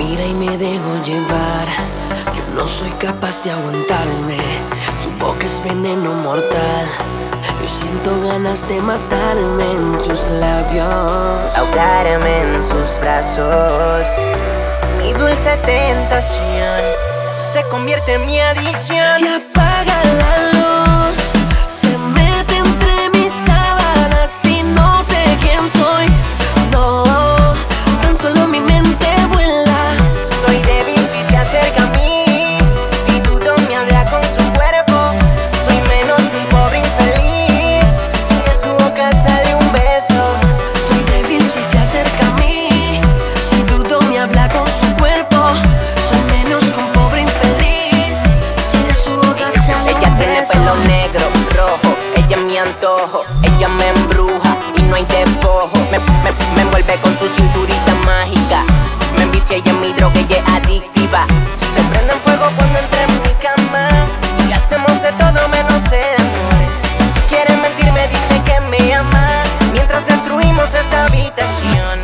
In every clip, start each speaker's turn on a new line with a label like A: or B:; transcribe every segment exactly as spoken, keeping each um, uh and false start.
A: mira y me dejo llevar. Yo no soy capaz de aguantarme. Su boca es veneno mortal. Yo siento ganas de matarme en sus labios,
B: ahogarme en sus brazos. Mi dulce tentación se convierte en mi adicción.
A: Y apaga la luz, se mete entre mis sábanas y no sé quién soy. No, tan solo mi mente vuela.
B: Soy débil si se acerca a mí. Si dudo me habla con su cuerpo. Soy menos que un pobre infeliz. Si de su boca sale un beso.
A: Soy débil si se acerca a mí. Si dudo me habla con su cuerpo. Soy menos que un pobre infeliz. Si de su boca sale
B: Ella
A: un
B: tiene
A: beso.
B: pelo negro, rojo. Ella es mi antojo. Ella me embruja y no hay despojo. Me, me, me envuelve con su cinturita mágica. Me envicia, ella es mi droga, ella es adictiva. Se prende en fuego cuando entra en mi cama. Y hacemos de todo menos el amor. Si quiere mentir me dice que me ama. Mientras destruimos esta habitación.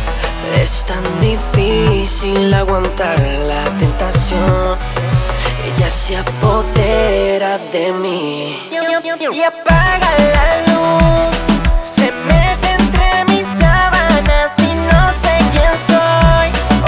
A: Es tan difícil aguantar la tentación. Ella se apodera de mí.
B: Y apaga la luz. Se mete entre mis sábanas y no sé quién soy.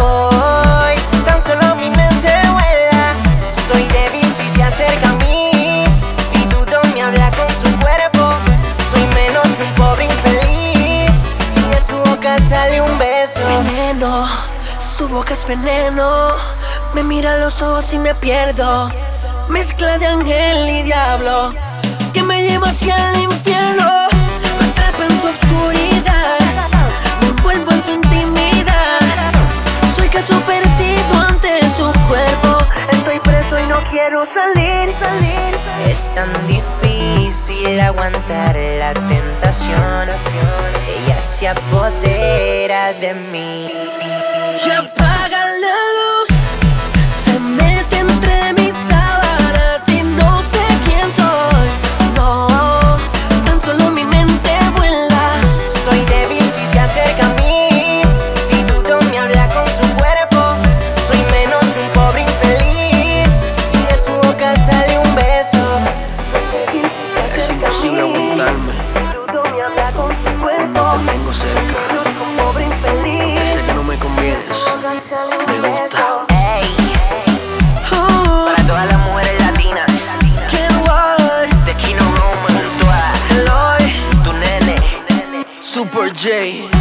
B: Hoy tan solo mi mente vuela. Soy débil si se acerca a mí. Si dudo me habla con su cuerpo. Soy menos que un pobre infeliz. Si de su boca sale un beso.
A: Veneno, su boca es veneno. Me mira a los ojos y me pierdo. Mezcla de ángel y diablo que me lleva hacia el infierno. Me atrapa en su oscuridad, me envuelvo en su intimidad. Soy caso perdido ante su cuerpo. Estoy preso y no quiero salir, salir.
B: Es tan difícil aguantar la tentación. Ella se apodera de mí.
A: Y apaga la luz, se mete entre mis sábanas y no sé quién soy. No, tan solo mi mente vuela.
B: Soy débil si se acerca a mí. Si dudo me habla con su cuerpo. Soy menos que un pobre infeliz. Si de su boca sale un beso.
A: Es imposible aguantarme cuando te tengo cerca. Aunque sé que no me convienes, me gusta.
B: Ey,
A: Oh,
B: para todas las mujeres latinas.
A: qué guay.
B: De Kino Roman,
A: Eloy,
B: tu nene.
A: Super J.